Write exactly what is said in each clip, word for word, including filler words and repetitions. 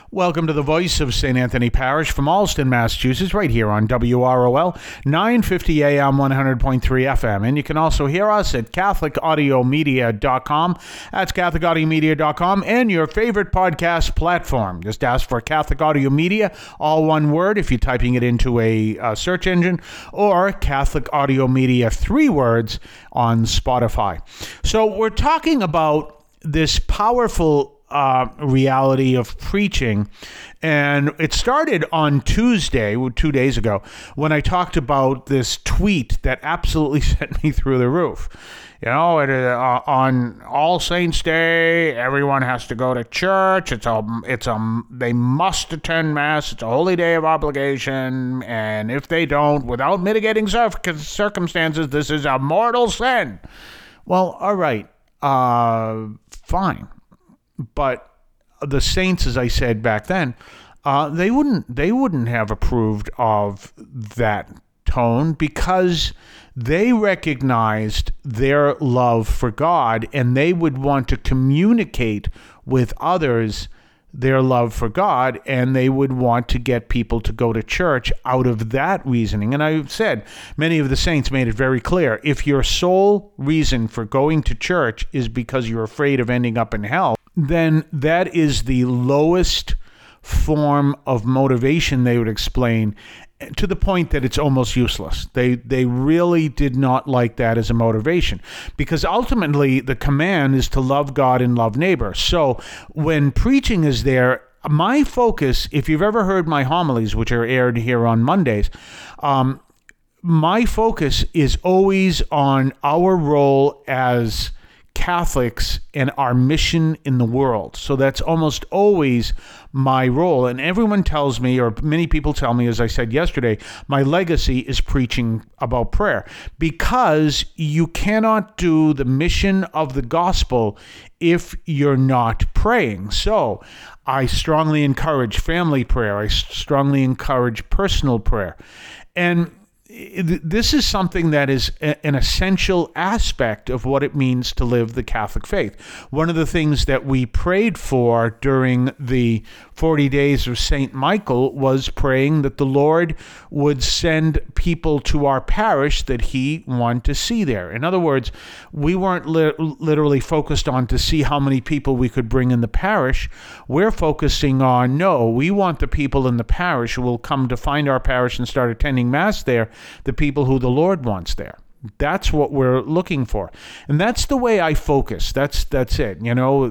Welcome to the voice of Saint Anthony Parish from Allston, Massachusetts, right here on W R O L, nine fifty A M, one hundred point three F M. And you can also hear us at Catholic Audio Media dot com. That's Catholic Audio Media dot com and your favorite podcast platform. Just ask for Catholic Audio Media, all one word if you're typing it into a uh, search engine, or Catholic Audio Media, three words, on Spotify. So we're talking about this powerful Uh, reality of preaching, and it started on Tuesday, two days ago, when I talked about this tweet that absolutely sent me through the roof. You know, it, uh, on All Saints Day, everyone has to go to church. It's a, it's a, they must attend Mass. It's a holy day of obligation, and if they don't, without mitigating circumstances, this is a mortal sin. Well, all right, uh, fine. But the saints, as I said back then, uh, they wouldn't they wouldn't have approved of that tone because they recognized their love for God, and they would want to communicate with others their love for God, and they would want to get people to go to church out of that reasoning. And I've said, many of the saints made it very clear, if your sole reason for going to church is because you're afraid of ending up in hell, then that is the lowest form of motivation, they would explain, to the point that it's almost useless. They they really did not like that as a motivation, because ultimately the command is to love God and love neighbor. So when preaching is there, my focus, if you've ever heard my homilies, which are aired here on Mondays, um, my focus is always on our role as Catholics and our mission in the world. So that's almost always my role. And everyone tells me, or many people tell me, as I said yesterday, my legacy is preaching about prayer, because you cannot do the mission of the gospel if you're not praying. So I strongly encourage family prayer. I strongly encourage personal prayer. And this is something that is an essential aspect of what it means to live the Catholic faith. One of the things that we prayed for during the forty days of Saint Michael was praying that the Lord would send people to our parish that he wanted to see there. In other words, we weren't li- literally focused on to see how many people we could bring in the parish. We're focusing on, no, we want the people in the parish who will come to find our parish and start attending Mass there, the people who the Lord wants there. That's what we're looking for. And that's the way I focus. That's that's it. You know,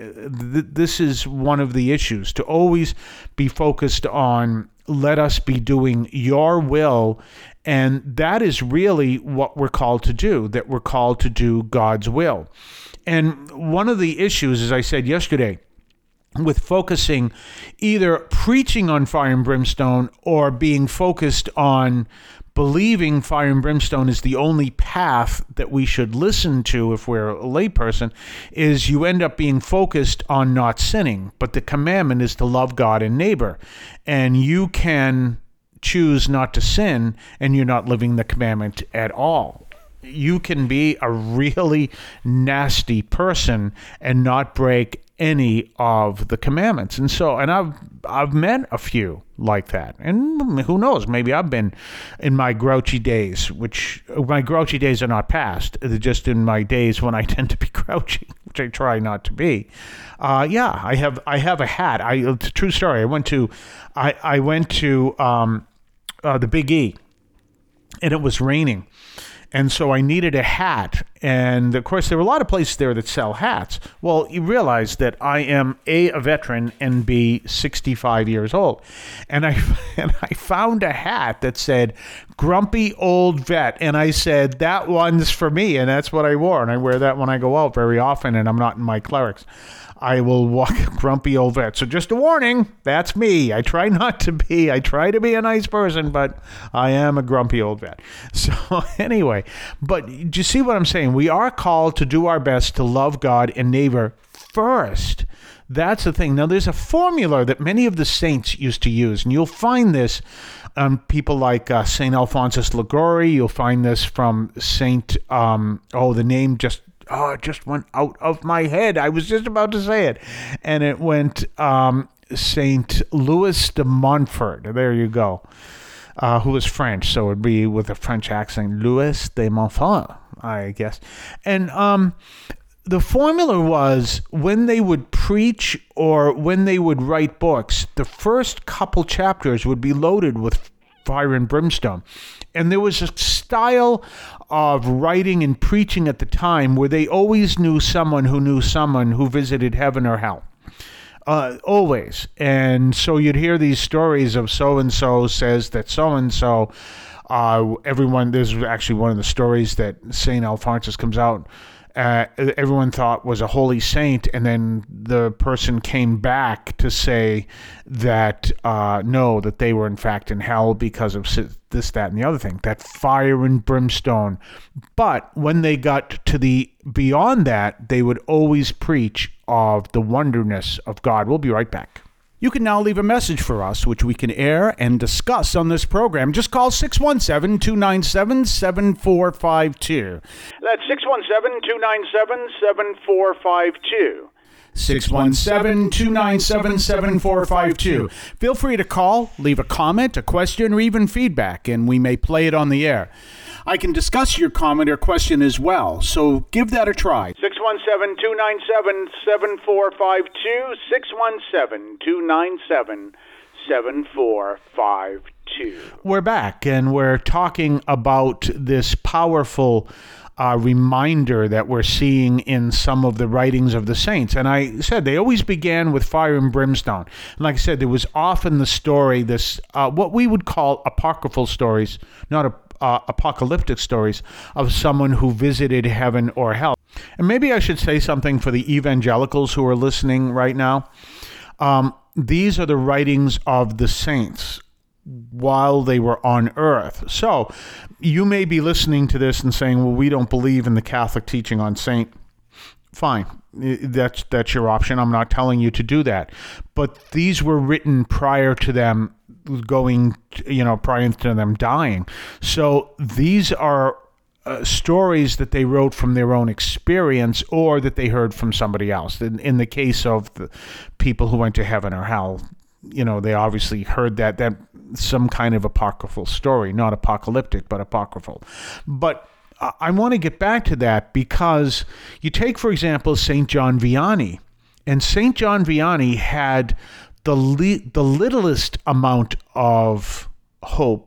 this is one of the issues, to always be focused on, let us be doing your will. And that is really what we're called to do, that we're called to do God's will. And one of the issues, as I said yesterday, with focusing, either preaching on fire and brimstone or being focused on believing fire and brimstone is the only path that we should listen to if we're a layperson, is you end up being focused on not sinning. But the commandment is to love God and neighbor. And you can choose not to sin, and you're not living the commandment at all. You can be a really nasty person and not break any of the commandments. And so, and I've I've met a few like that. And who knows, maybe I've been in my grouchy days, which my grouchy days are not past. They're just in my days when I tend to be grouchy, which I try not to be. Uh, yeah, I have I have a hat. I it's a true story. I went to I I went to um, uh, the Big E, and it was raining. And so I needed a hat. And of course, there were a lot of places there that sell hats. Well, you realize that I am A, a veteran, and B, sixty-five years old. And I and I found a hat that said, Grumpy Old Vet. And I said, that one's for me. And that's what I wore. And I wear that when I go out very often, and I'm not in my clerics. I will walk Grumpy Old Vet. So just a warning, that's me. I try not to be. I try to be a nice person, but I am a grumpy old vet. So anyway, but do you see what I'm saying? We are called to do our best to love God and neighbor first. That's the thing. Now, there's a formula that many of the saints used to use, and you'll find this um, people like uh, Saint Alphonsus Liguori. You'll find this from Saint, um, oh, the name just oh, it just went out of my head. I was just about to say it. And it went, um, Saint Louis de Montfort. There you go. Uh, who was French, so it would be with a French accent, Louis de Montfort, I guess. And um, the formula was when they would preach or when they would write books, the first couple chapters would be loaded with fire and brimstone. And there was a style of writing and preaching at the time where they always knew someone who knew someone who visited heaven or hell. Uh, always. And so you'd hear these stories of so-and-so says that so-and-so, uh, everyone, there's actually one of the stories that Saint Alphonsus comes out, uh, everyone thought was a holy saint, and then the person came back to say that, uh, no, that they were in fact in hell because of this, that, and the other thing, that fire and brimstone. But when they got to the beyond that, they would always preach of the wonderness of God. We'll be right back. You can now leave a message for us, which we can air and discuss on this program. Just call six one seven, two nine seven, seven four five two. That's six one seven, two nine seven, seven four five two. six one seven, two nine seven, seven four five two. Feel free to call, leave a comment, a question, or even feedback, and we may play it on the air. I can discuss your comment or question as well, so give that a try. six one seven, two nine seven, seven four five two, six one seven, two nine seven, seven four five two. We're back, and we're talking about this powerful uh, reminder that we're seeing in some of the writings of the saints. And I said they always began with fire and brimstone. And like I said, there was often the story, this uh, what we would call apocryphal stories, not a Uh, apocalyptic stories of someone who visited heaven or hell. And maybe I should say something for the evangelicals who are listening right now. Um, these are the writings of the saints while they were on earth. So you may be listening to this and saying, well, we don't believe in the Catholic teaching on saint. Fine. That's, that's your option. I'm not telling you to do that. But these were written prior to them going, you know, prior to them dying. So these are uh, stories that they wrote from their own experience or that they heard from somebody else. In, in the case of the people who went to heaven or hell, you know, they obviously heard that, that some kind of apocryphal story, not apocalyptic, but apocryphal. But I want to get back to that because you take, for example, Saint John Vianney, and Saint John Vianney had the li- the littlest amount of hope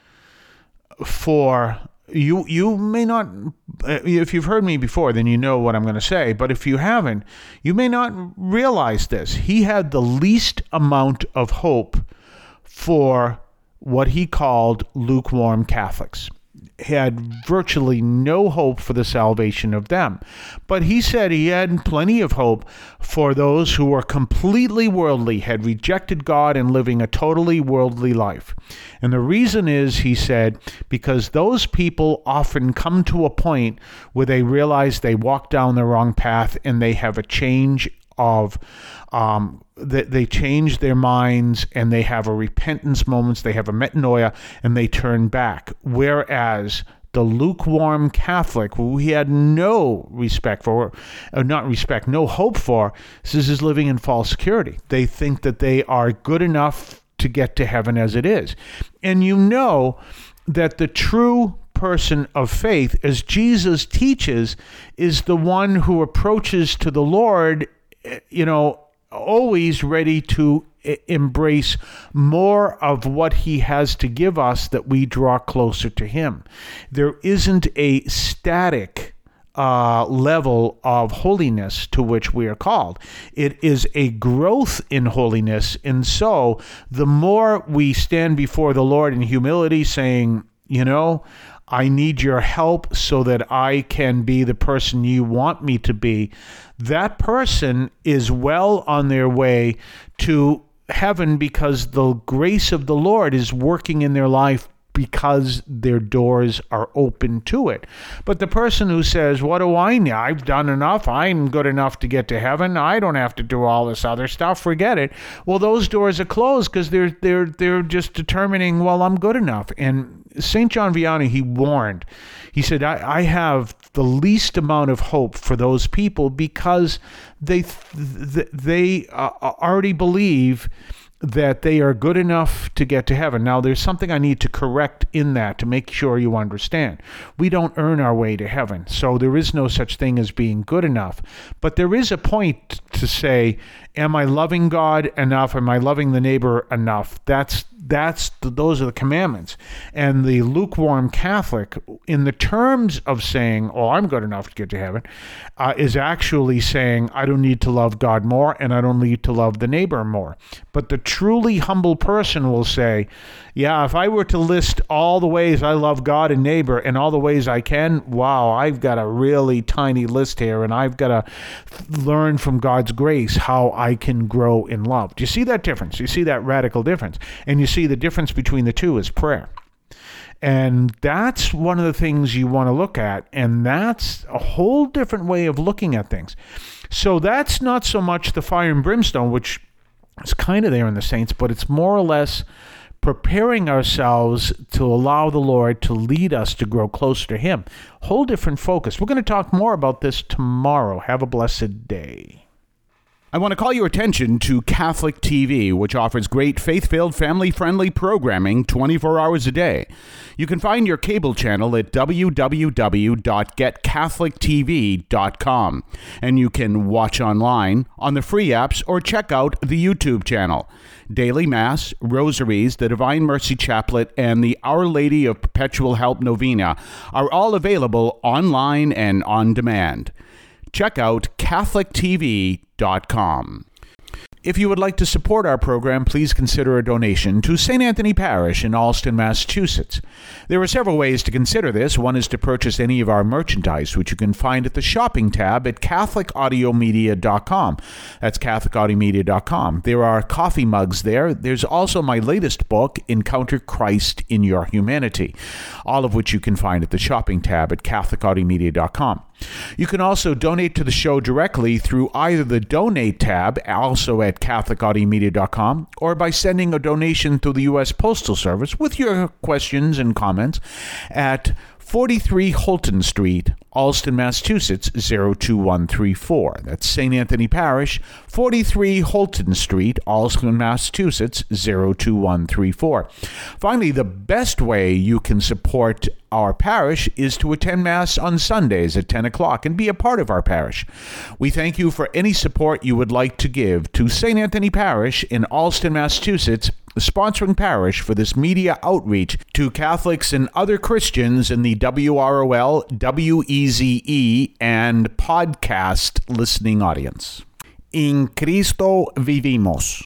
for you. You may not, if you've heard me before, then you know what I'm going to say. But if you haven't, you may not realize this. He had the least amount of hope for what he called lukewarm Catholics. He had virtually no hope for the salvation of them. But he said he had plenty of hope for those who were completely worldly, had rejected God and living a totally worldly life. And the reason is, he said, because those people often come to a point where they realize they walk down the wrong path and they have a change of um, they, they change their minds and they have a repentance moments, they have a metanoia, and they turn back. Whereas the lukewarm Catholic, who he had no respect for, or not respect, no hope for, says is living in false security. They think that they are good enough to get to heaven as it is. And you know that the true person of faith, as Jesus teaches, is the one who approaches to the Lord, you know, always ready to embrace more of what he has to give us, that we draw closer to him. There isn't a static uh, level of holiness to which we are called. It is a growth in holiness. And so the more we stand before the Lord in humility saying, you know, I need your help so that I can be the person you want me to be, that person is well on their way to heaven because the grace of the Lord is working in their life because their doors are open to it. But the person who says, what do I know? I've done enough. I'm good enough to get to heaven. I don't have to do all this other stuff. Forget it. Well, those doors are closed because they're they're they're just determining, well, I'm good enough. And Saint John Vianney, he warned. He said, I, I have the least amount of hope for those people because they they uh, already believe that they are good enough to get to heaven. Now, there's something I need to correct in that to make sure you understand. We don't earn our way to heaven, so there is no such thing as being good enough. But there is a point to say, am I loving God enough? Am I loving the neighbor enough? That's that's the, those are the commandments. And the lukewarm Catholic, in the terms of saying, oh, I'm good enough to get to heaven, uh, is actually saying, I don't need to love God more and I don't need to love the neighbor more. But the truly humble person will say, yeah, if I were to list all the ways I love God and neighbor and all the ways I can, wow, I've got a really tiny list here, and I've got to learn from God's grace how I can grow in love. Do you see that difference? You see that radical difference? And you see the difference between the two is prayer. And that's one of the things you want to look at, and that's a whole different way of looking at things. So that's not so much the fire and brimstone, which is kind of there in the saints, but it's more or less preparing ourselves to allow the Lord to lead us to grow closer to Him. Whole different focus. We're going to talk more about this tomorrow. Have a blessed day. I want to call your attention to Catholic T V, which offers great faith-filled, family-friendly programming twenty-four hours a day. You can find your cable channel at w w w dot get catholic t v dot com, and you can watch online on the free apps or check out the YouTube channel. Daily Mass, Rosaries, the Divine Mercy Chaplet, and the Our Lady of Perpetual Help Novena are all available online and on demand. Check out catholic t v dot com. If you would like to support our program, please consider a donation to Saint Anthony Parish in Allston, Massachusetts. There are several ways to consider this. One is to purchase any of our merchandise, which you can find at the shopping tab at catholic audio media dot com. That's catholic audio media dot com. There are coffee mugs there. There's also my latest book, Encounter Christ in Your Humanity, all of which you can find at the shopping tab at catholic audio media dot com. You can also donate to the show directly through either the Donate tab, also at catholic audio media dot com, or by sending a donation through the U S Postal Service with your questions and comments at forty-three Holton Street, Allston, Massachusetts, zero two one three four. That's Saint Anthony Parish, forty-three Holton Street, Allston, Massachusetts, zero two one three four. Finally, the best way you can support our parish is to attend Mass on Sundays at ten o'clock and be a part of our parish. We thank you for any support you would like to give to Saint Anthony Parish in Allston, Massachusetts, the sponsoring parish for this media outreach to Catholics and other Christians in the W R O L, W E Z E, and podcast listening audience. In Cristo vivimos.